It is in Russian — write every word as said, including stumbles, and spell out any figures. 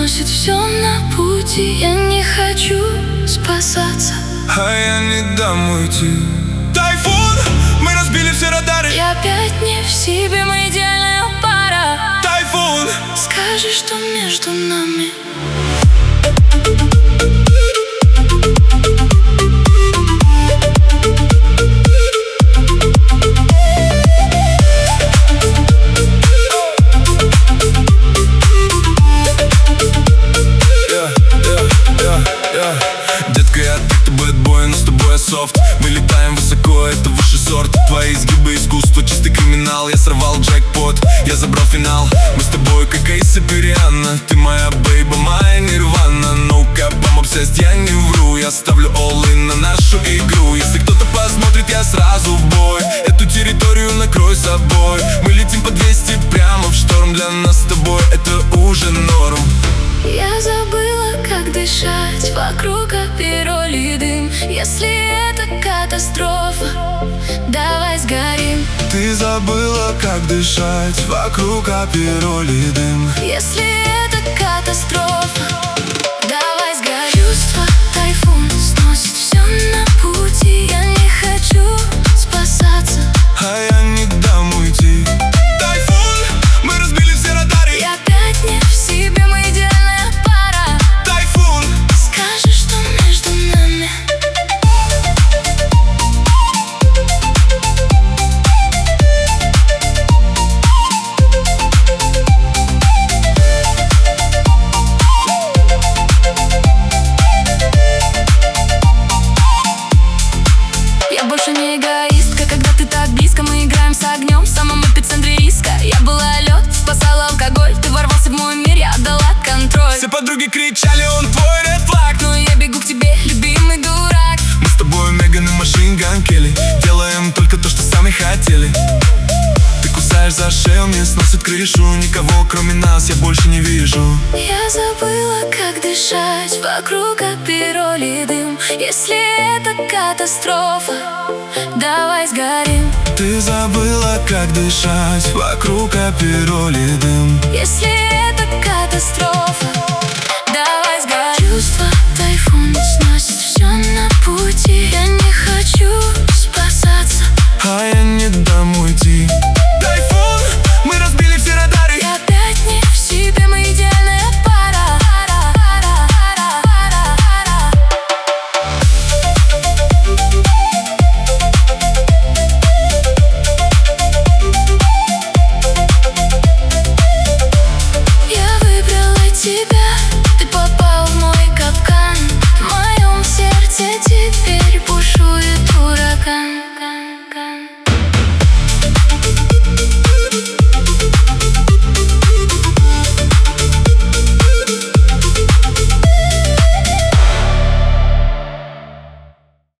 сносит все на пути. Я не хочу спасаться, а я не дам уйти. Тайфун, мы разбили все радары. Я опять не в себе, мы идеальная пара. Тайфун, скажи, что между нами. Детка, я так-то бэтбой, но с тобой я софт. Мы летаем высоко, это высший сорт. Твои изгибы искусство, чистый криминал. Я сорвал джекпот, я забрал финал. Мы с тобой как Эйс и Рианна. Ты моя бейба, моя нирвана. Ну-ка, бам, обсесть, я не вру. Я ставлю all-in на нашу игру. Если кто-то посмотрит, я сразу в бой. Эту территорию накрой собой. Мы летим по двести прямо в шторм. Для нас с тобой это уже норм. Я забыла, как дышать, вокруг апероль и дым. Если это катастрофа, давай сгорим. Ты забыла, как дышать, вокруг апероль и дым. Если это катастрофа, давай сгорим. Чувство тайфун сносит все на пути. Я не хочу спасаться, а я не дам уйти. Тайфун, мы разбили все радары. Я опять не в себе, мы идеальная пара. Тайфун, скажи, что между нами. Я больше не эгоистка, когда ты так близко. Мы играем с огнем в самом эпицентре риска. Я была лед, спасала алкоголь. Ты ворвался в мой мир, я отдала контроль. Все подруги кричали, он твой ред флаг. Но я бегу к тебе, любимый дурак. Мы с тобой Меган и Машин Ган Келли. Делаем только то, что сами хотели. Ты кусаешь за шею, мне сносит крышу. Никого кроме нас я больше не вижу. Я забыла, как дышать, вокруг апероль и дым. Если это катастрофа, давай сгорим. Ты забыла, как дышать, вокруг апероль и дым. Если это катастрофа, давай сгорим. Чувство тайфун сносит все на пути. Я